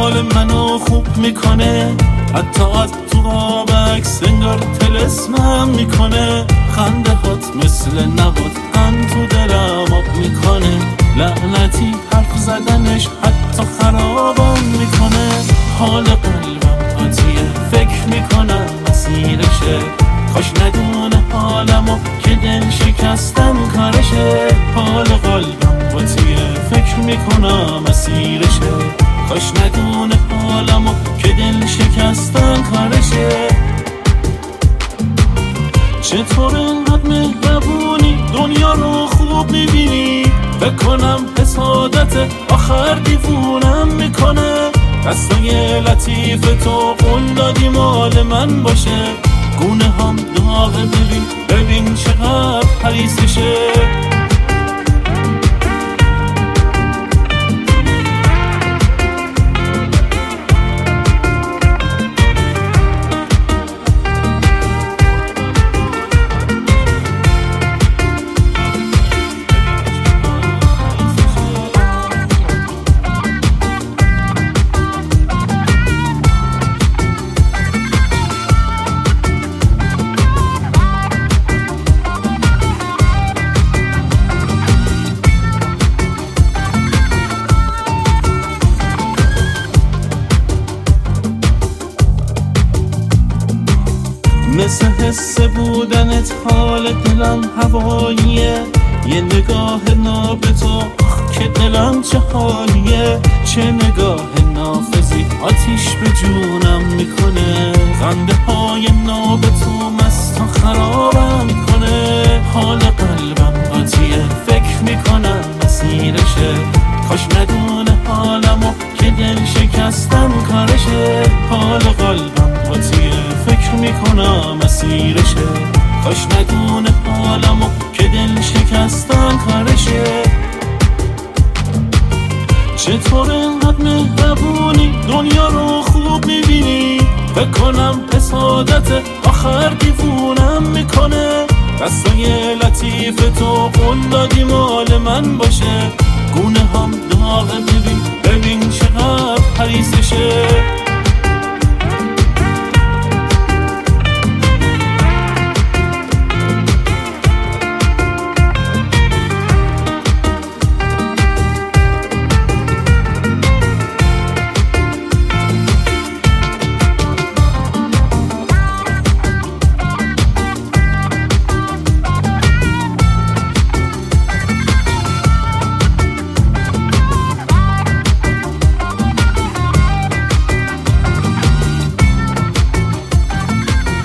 حال منو خوب میکنه، حتی از تو قاب عکس انگار طلسمم میکنه. خنده هات مثل نبات ان تو دلم آب میکنه، لعنتی حرف زدنش حتی خرابم میکنه. حال قلبم آتیه، فکر میکنم مسیرشه، کاش ندونه حالمو که دل شکستن کارشه. حال قلبم آتیه، فکر میکنم مسیرشه، کاش ندونه حالمو که دل شکستن کارشه. چطور اینقدر مهربونی، دنیا رو خوب میبینی، بکنم حسادت آخر دیوونم میکنه. دستای لطیف تو قول دادی مال من باشه، گونه هم داغه، ببین چقدر حریصشه. مثل حس بودنت حال دلم هواییه، یه نگاه ناب تو که دلم چه حالیه. چه نگاه نافذی آتیش به جونم میکنه، خنده های ناب تو مست و خرابم میکنه. حال قلبم آتیه، فکر میکنم مسیرشه، کاش ندونه حالمو که دل شکستن کارشه. حال قلبم آتیه، فکر میکنم مسیرشه، کاش ندونه حالمو که دل شکستن کارشه. چطور اینقدر مهربونی، دنیا رو خوب میبینی، بکنم حسادت آخر دیوونم میکنه. دستای لطیف تو قول دادی مال من باشه، گونه هم داغه، ببین چقدر حریصشه.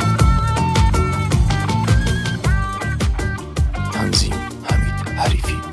تنظیم حمید حریفی.